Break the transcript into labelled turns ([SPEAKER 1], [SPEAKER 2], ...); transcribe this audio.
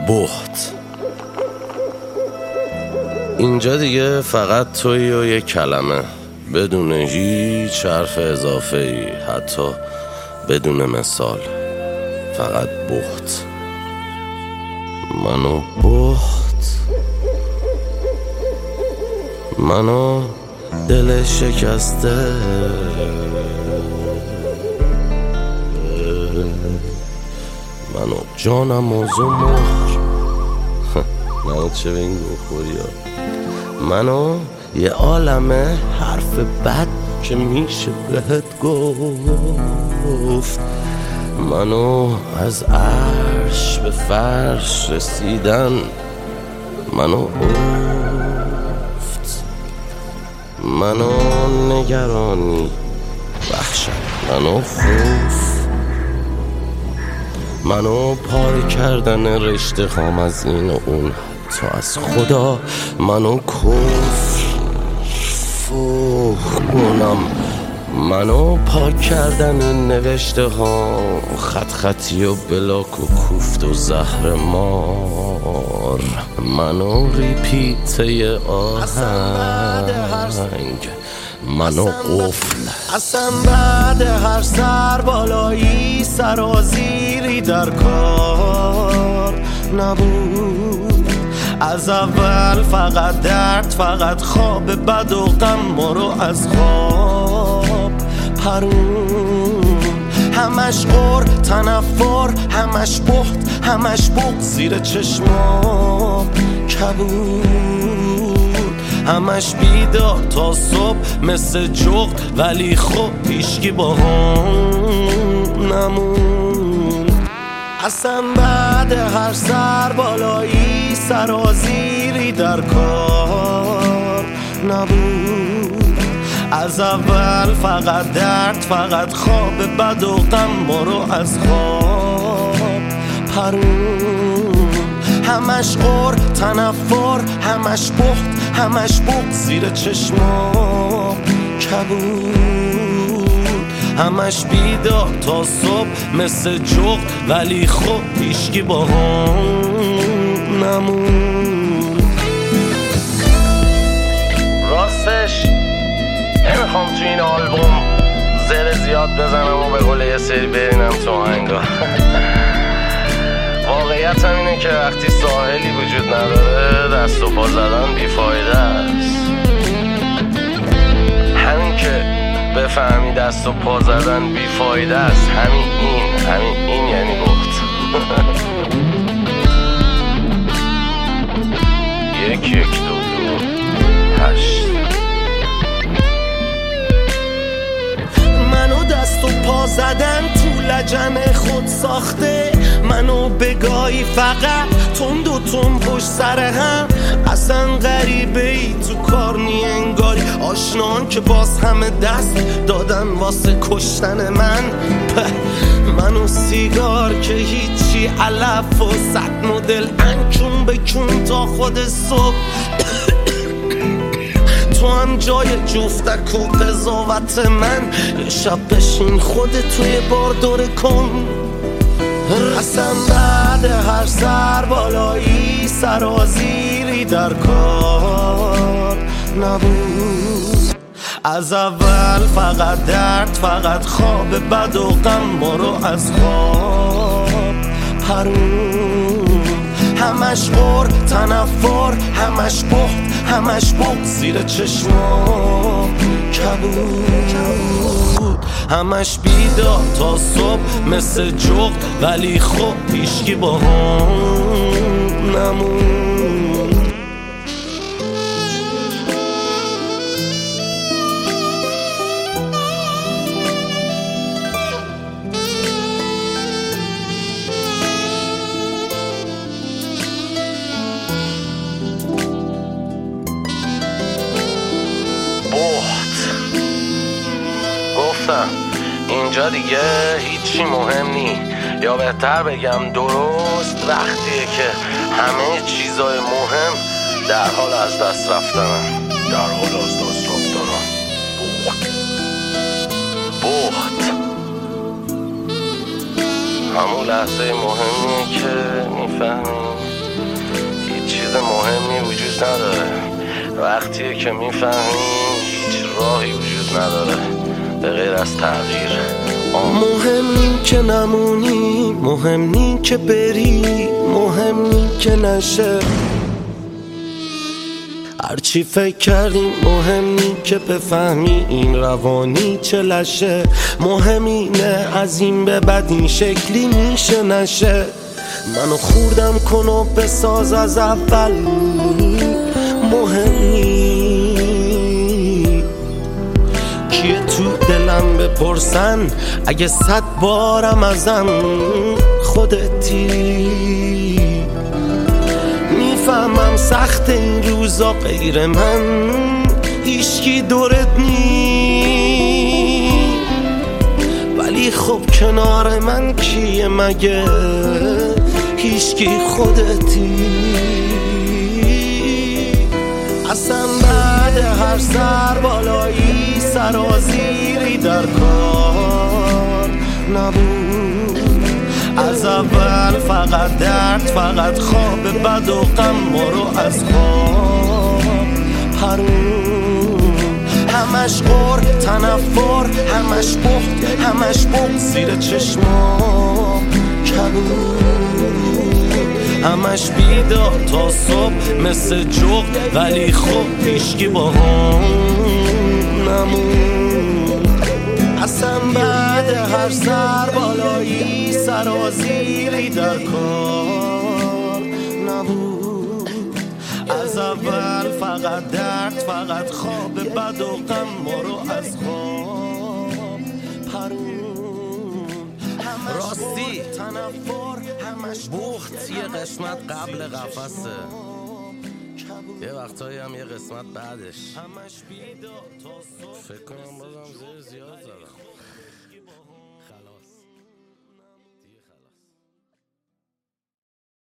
[SPEAKER 1] بهت. اینجا دیگه فقط تویی و یک کلمه، بدون هیچ حرف اضافه ای، حتی بدون مثال. فقط بهت. منو بهت، منو دل شکسته، منو جانم و زمخر. منو چه به این گوخوری ها، منو یه عالمه حرف بد که میشه بهت گفت. منو از عرش به فرش رسیدن، منو افت، منو نگرانی، وحشت، منو خوف، منو پاره کردن رشته خام از این و اون، حتی از خدا. منو کفر فوق کنم، منو پاک کردن این نوشته ها، خط خطی و بلاک و کوفت و زهر مار. منو ریپیته آهنگ، منو قفل.
[SPEAKER 2] اصلا بعد هر سر بالایی سرازیری در کار نبود. از اول فقط درد، فقط خواب بد و غم ما رو از خواب پرون. همش غر تنفر، همش بهت، همش بغض زیر چشمام کبود. همش بیدار تا صبح مثل جغد، ولی خب هیچکی با هم نمون. اصلا بعد هر سر بالایی سرازیری در کار نبود. از اول فقط درد، فقط خواب بد و غم ما رو از خواب پرون. همش غر تنفر، همش بهت، همش بغض زیر چشمام کبود. همش بیدار تا صبح مثل جغد، ولی خب هیچکی با هم نمون.
[SPEAKER 1] راستش نمیخوام تو این آلبوم زر زیاد بزنم و به قول یه سری برینم تو آهنگا. واقعیت هم اینه که وقتی ساحلی وجود نداره دست و پا زدن بیفایده است. همین که بفهمی دست و پا زدن بیفایده است، همین این یعنی بهت. یک یک دو دو هشت.
[SPEAKER 2] منو دست و پا زدن تو لجن خود ساخته، منو بگاهی فقط تند و تند پشت سر هم. اصلا غریبه ای تو کار نی انگاری، آشنان که باز همه دست دادن واسه کشتن من. منو سیگار که هیچی، علف و صد مدل انکون بکون تا خود صبح. تو هم جای جفتک و قضاوت من، یه شب بشین خودت توی بار دوره کن. اصلا بعد هر سر بالایی سرازیری در کار نبود. از اول فقط درد، فقط خواب بد و غم ما رو از خواب پرون. همش غر تنفر، همش بهت، همش بغض زیر چشمام کبود. همش بیدار تا صبح مثل جغد، ولی خب هیچکی با هم نمون.
[SPEAKER 1] گفتم اینجا دیگه هیچی مهم نی، یا بهتر بگم درست وقتیه که همه چیزای مهم در حال از دست رفتنن. بهت همون لحظه مهمیه که میفهمی چیز مهمی وجود نداره. وقتیه که میفهمی هیچ راهی وجود نداره به غیر از تغییر.
[SPEAKER 2] مهم نی که نمونی، مهم نی که بری، مهم نی که نشه. هرچی فکر کردیم مهم نی که بفهمی این روانی چه لشه. مهم اینه از این به بعد این شکلی میشه نشه. منو خوردم کن و بساز از اول، مهم نی کیه تو دلم بپرسن اگه 100 بارم ازم خودتی. میفهمم سخت این روزا غیر من هیچکی دورت نی، ولی خب کنار من کیه مگه هیچکی خودتی. اصلا بعد هر سر بالایی سرازیری در کار نبود. از اول فقط درد، فقط خواب بد و غم ما رو از خواب پرون. همش غر تنفر، همش بخت، همش بغض زیر چشمام کبود. همش بیدار تا صبح مثل جغ، ولی خب هیچکی با هم نمون. اصلا بعد هر سر بالایی سرازیری در کار نبود. از اول فقط درد، فقط خواب بد و غم ما رو از خواب پرون.
[SPEAKER 1] راستی
[SPEAKER 2] تنفر، همش
[SPEAKER 1] بخت یه قسمت قبل قفسه، یه وقتایی هم یه قسمت بعدش. فکر کنم بازم زیر زیاد زدم.